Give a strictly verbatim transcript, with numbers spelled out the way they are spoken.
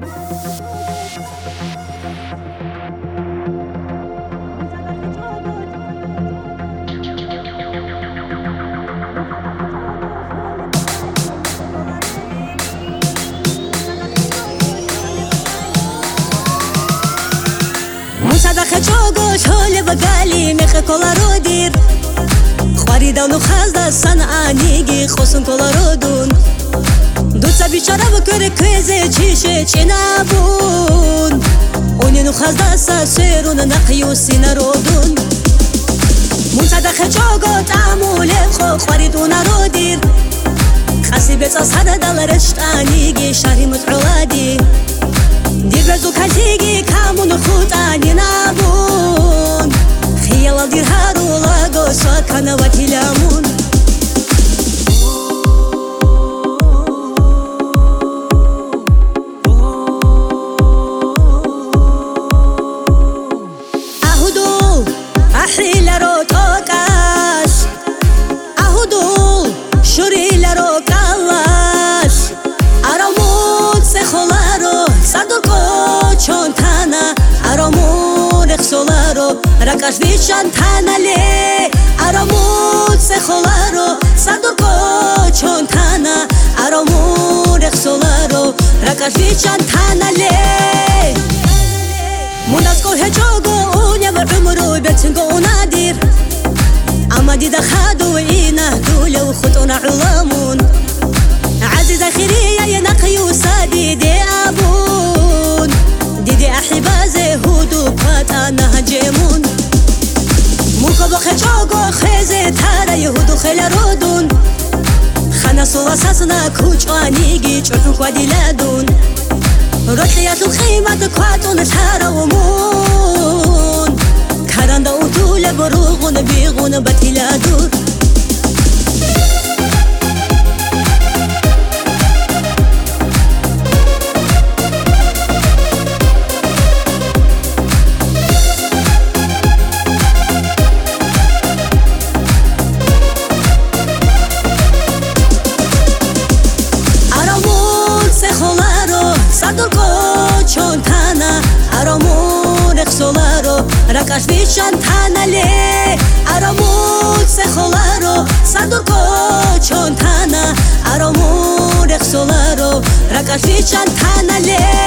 صدقه چوگو شوله و گلی میخه کلا رو دیر خواریدن و خزده سنعانیگی خوصن کلا رو دون دوتا بیچاره بکره کزه چیشه چی نبون اونینو خزده سا سیرون نقیو سینه رو دون مون صدقه چوگو تعمول خو خواریدون رو دیر خسی بیتا صده دل رشتانیگی شهری متعولادی دیر بزو کسیگی کامون خودانی نبون خیال دیر هارو لاغو ساکن و تیلامون اهدو احیل رو توکاش اهدو شوریل رو کالاش ارامون سخولا رو صدوکو چون تانا ارامون اخسولا رو رکاش ویچان تانا لی ارامون سخولا رو صدوکو چون تانا ارامون اخسولا رو رکاش ویچان تانا لی مناسکو هجوگو اونیا و عمرو بتنگو اونادیر اما دیده خادو اینا دوله و خطونا علامون عزيز خيرية ينقي وسادي دي أبون ديدي أحبازي هودو باتانا هجيمون موكو بخيشوغو خيزي تارا يهودو خيل رودون خنسو وساسنا كوچوانيگي چوكو كوادي لادون رتليات الخيمة كواتون تارا ومون كاراندا وطولة بروغون بيغون باتيلادون چون تانا ارامون اخسولا رو رکاش ویچان تانا لی ارامون سخولا رو صدوکو چون تانا ارامون اخسولا رو رکاش ویچان تانا لی